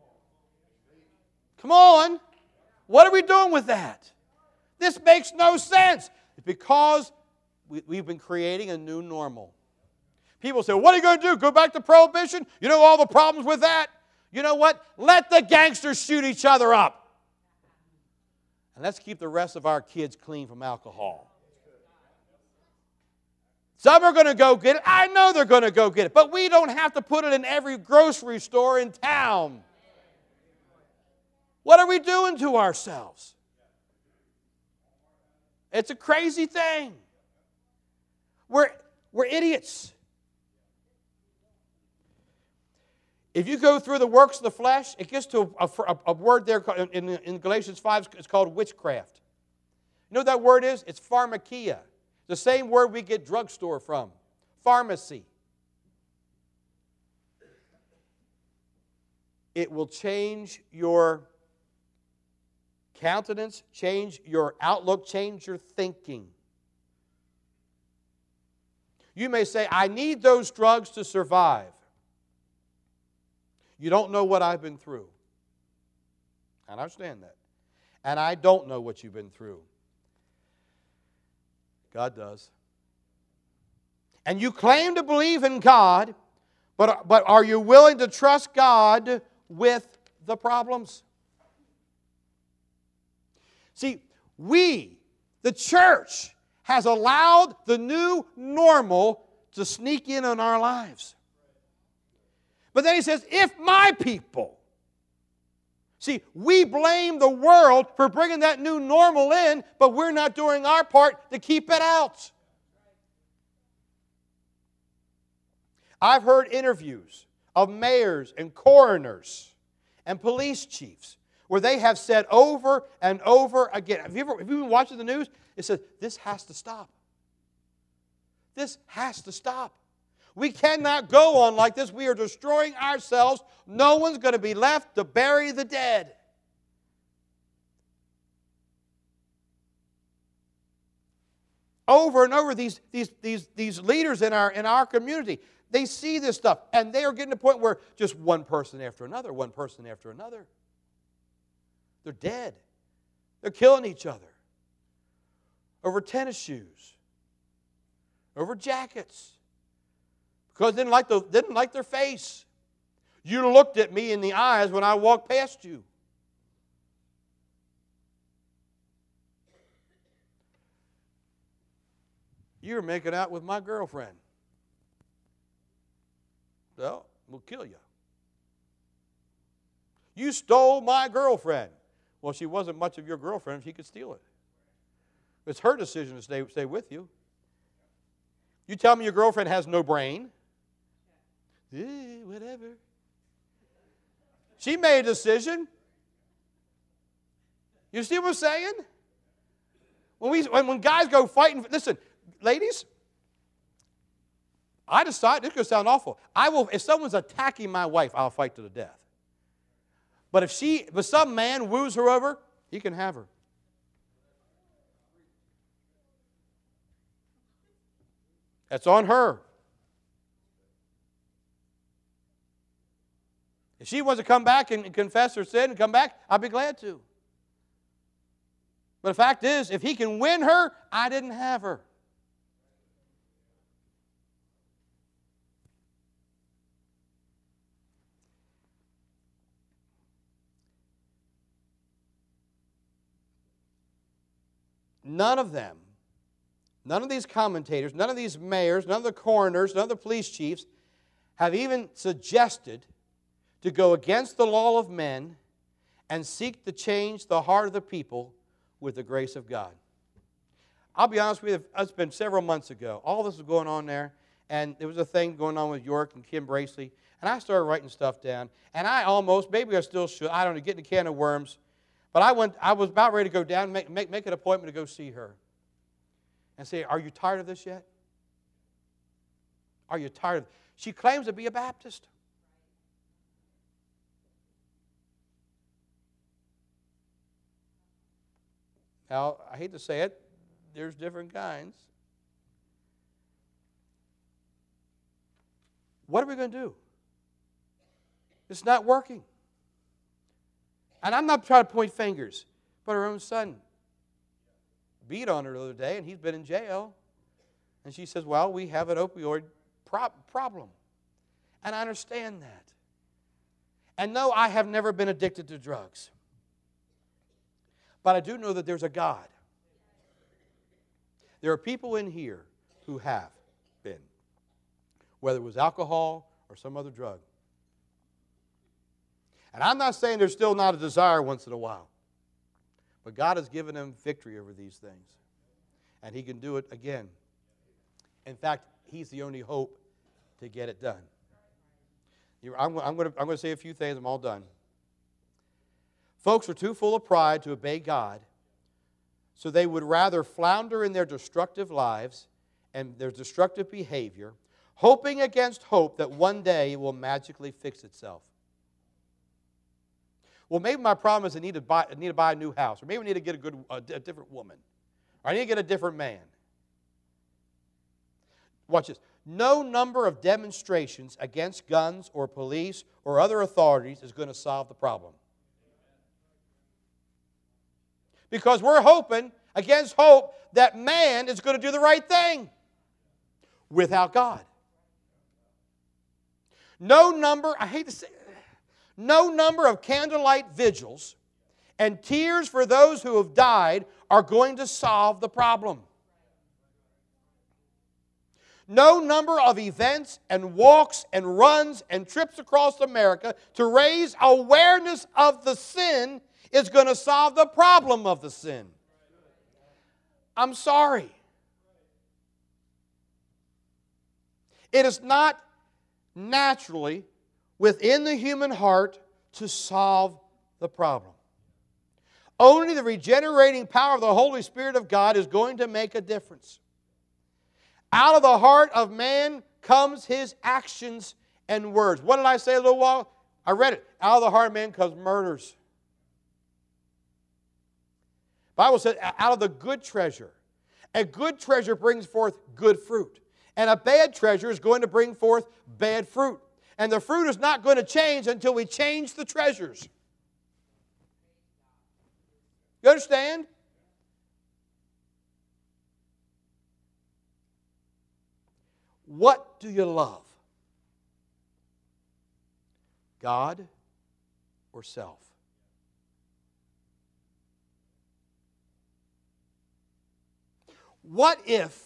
Come on. What are we doing with that? This makes no sense. It's because we, we've been creating a new normal. People say, what are you going to do? Go back to prohibition? You know all the problems with that? You know what? Let the gangsters shoot each other up. And let's keep the rest of our kids clean from alcohol. Some are going to go get it. I know they're going to go get it. But we don't have to put it in every grocery store in town. What are we doing to ourselves? It's a crazy thing. We're, we're idiots. If you go through the works of the flesh, it gets to a, a, a word there in, in Galatians five, it's called witchcraft. You know what that word is? It's pharmakia. The same word we get drugstore from. Pharmacy. It will change your countenance, change your outlook, change your thinking. You may say, I need those drugs to survive. You don't know what I've been through. I understand that. And I don't know what you've been through. God does. And you claim to believe in God, but, but are you willing to trust God with the problems? See, We, the church, has allowed the new normal to sneak in on our lives. But then he says, if my people. See, we blame the world for bringing that new normal in, but we're not doing our part to keep it out. I've heard interviews of mayors and coroners and police chiefs where they have said over and over again, have you ever have you been watching the news? It says, this has to stop. This has to stop. We cannot go on like this. We are destroying ourselves. No one's going to be left to bury the dead. Over and over, these, these, these, these leaders in our, in our community, they see this stuff, and they are getting to the point where just one person after another, one person after another. They're dead. They're killing each other over tennis shoes, over jackets, because they didn't like, the, didn't like their face. You looked at me in the eyes when I walked past you. You were making out with my girlfriend. Well, we'll kill you. You stole my girlfriend. Well, she wasn't much of your girlfriend if she could steal it. It's her decision to stay, stay with you. You tell me your girlfriend has no brain. Eh, whatever. She made a decision. You see what I'm saying? When, we, when, when guys go fighting, listen, ladies, I decide, this is going to sound awful. I will, if someone's attacking my wife, I'll fight to the death. But if she, if some man woos her over, he can have her. That's on her. If she wants to come back and confess her sin and come back, I'll be glad to. But the fact is, if he can win her, I didn't have her. None of them, none of these commentators, none of these mayors, none of the coroners, none of the police chiefs have even suggested to go against the law of men and seek to change the heart of the people with the grace of God. I'll be honest with you, it's been several months ago. All this was going on there, and there was a thing going on with York and Kim Bracely, and I started writing stuff down, and I almost, maybe I still should, I don't know, get in a can of worms, but I went. I was about ready to go down and make, make, make an appointment to go see her and say, are you tired of this yet? Are you tired of it? She claims to be a Baptist. Now, I hate to say it, there's different kinds. What are we going to do? It's not working. And I'm not trying to point fingers, but her own son beat on her the other day, and he's been in jail. And she says, well, we have an opioid pro- problem. And I understand that. And no, I have never been addicted to drugs. But I do know that there's a God. There are people in here who have been, whether it was alcohol or some other drug. And I'm not saying there's still not a desire once in a while. But God has given them victory over these things. And He can do it again. In fact, He's the only hope to get it done. I'm, I'm going to, I'm going to say a few things. I'm all done. Folks are too full of pride to obey God, so they would rather flounder in their destructive lives and their destructive behavior, hoping against hope that one day it will magically fix itself. Well, maybe my problem is I need to buy, I need to buy a new house, or maybe I need to get a, good, a, a different woman, or I need to get a different man. Watch this. No number of demonstrations against guns or police or other authorities is going to solve the problem. Because we're hoping against hope that man is going to do the right thing without God. No number, I hate to say, no number of candlelight vigils and tears for those who have died are going to solve the problem. No number of events and walks and runs and trips across America to raise awareness of the sin is going to solve the problem of the sin. I'm sorry. It is not naturally within the human heart to solve the problem. Only the regenerating power of the Holy Spirit of God is going to make a difference. Out of the heart of man comes his actions and words. What did I say a little while? I read it. Out of the heart of man comes murders. The Bible said, out of the good treasure. A good treasure brings forth good fruit. And a bad treasure is going to bring forth bad fruit. And the fruit is not going to change until we change the treasures. You understand? What do you love? God or self? What if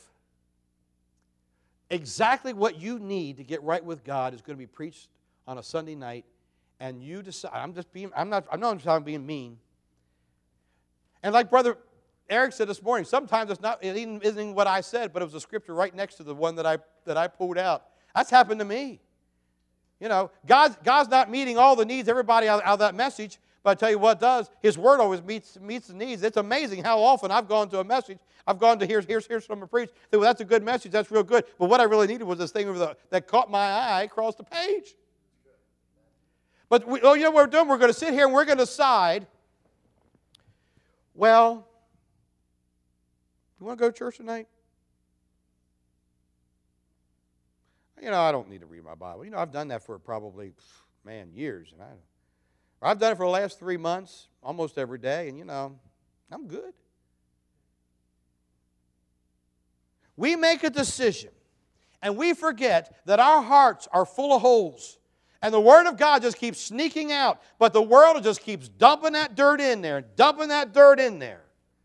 exactly what you need to get right with God is going to be preached on a Sunday night, and you decide, I'm just being, I'm not, I know I'm not being mean. And like Brother Eric said this morning, sometimes it's not, it isn't, isn't what I said, but it was a scripture right next to the one that I, that I pulled out. That's happened to me. You know, God, God's not meeting all the needs, everybody out, out of that message, but I tell you what it does, His Word always meets, meets the needs. It's amazing how often I've gone to a message, I've gone to here's, here's, here's someone preach, say, well, that's a good message, that's real good, but what I really needed was this thing over the, that caught my eye across the page. But, we, oh, you know what we're doing? We're going to sit here and we're going to decide, well, you want to go to church tonight? You know, I don't need to read my Bible. You know, I've done that for probably, man, years. And I, or I've done it for the last three months, almost every day, and, you know, I'm good. We make a decision, and we forget that our hearts are full of holes. And the Word of God just keeps sneaking out, but the world just keeps dumping that dirt in there, dumping that dirt in there.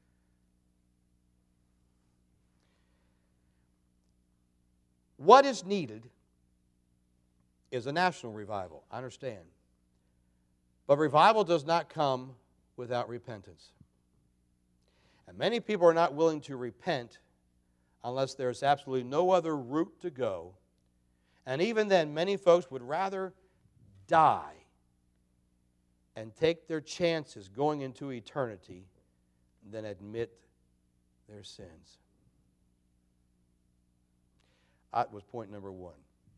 What is needed is a national revival, I understand. But revival does not come without repentance. And many people are not willing to repent unless there's absolutely no other route to go. And even then, many folks would rather die and take their chances going into eternity than admit their sins. That was point number one.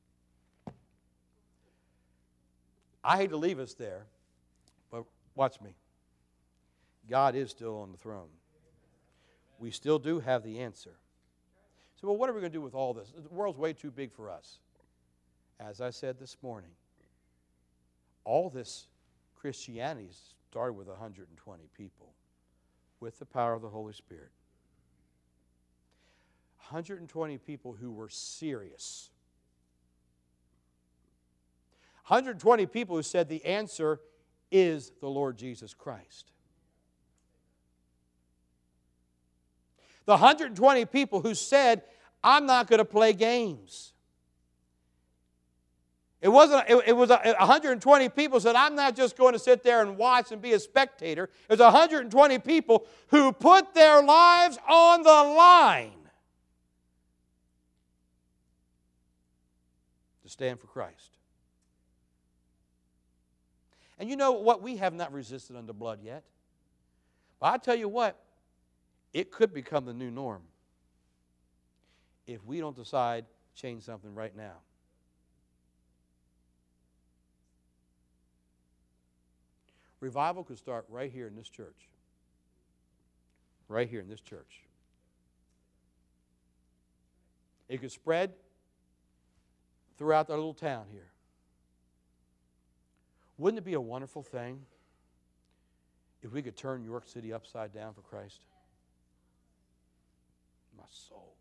I hate to leave us there, but watch me. God is still on the throne. We still do have the answer. So, well, what are we going to do with all this? The world's way too big for us. As I said this morning, all this Christianity started with one hundred twenty people with the power of the Holy Spirit. one hundred twenty people who were serious. one hundred twenty people who said the answer is the Lord Jesus Christ. The one hundred twenty people who said, I'm not going to play games. It wasn't. It, it was a, one hundred twenty people said, I'm not just going to sit there and watch and be a spectator. It was one hundred twenty people who put their lives on the line to stand for Christ. And you know what? We have not resisted unto blood yet. But I tell you what, it could become the new norm if we don't decide to change something right now. Revival could start right here in this church. Right here in this church. It could spread throughout our little town here. Wouldn't it be a wonderful thing if we could turn York City upside down for Christ? My soul.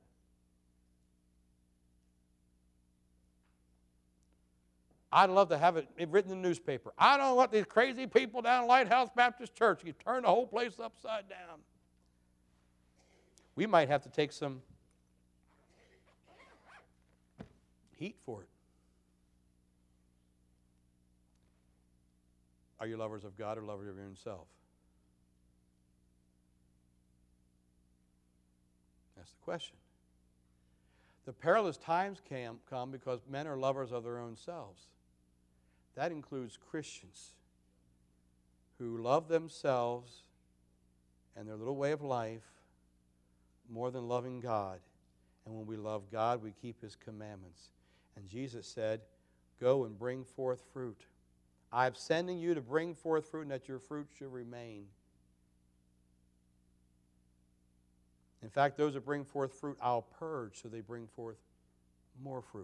I'd love to have it written in the newspaper. I don't want these crazy people down at Lighthouse Baptist Church. You turn the whole place upside down. We might have to take some heat for it. Are you lovers of God or lovers of your own self? That's the question. The perilous times can come because men are lovers of their own selves. That includes Christians who love themselves and their little way of life more than loving God. And when we love God, we keep His commandments. And Jesus said, go and bring forth fruit. I'm sending you to bring forth fruit, and that your fruit should remain. In fact, those that bring forth fruit, I'll purge so they bring forth more fruit.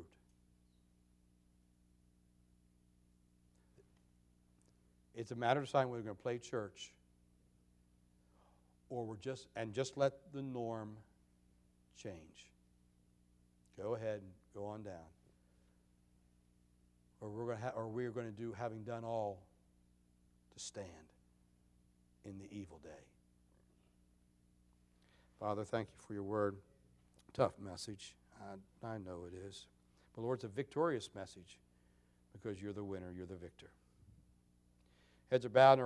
It's a matter of deciding whether we're going to play church or we're just, and just let the norm change. Go ahead and go on down. Or we're going to, ha- or we're going to do, having done all, to stand in the evil day. Father, thank you for your word. Tough message. I, I know it is. But Lord, it's a victorious message because you're the winner, you're the victor. Heads are bowed.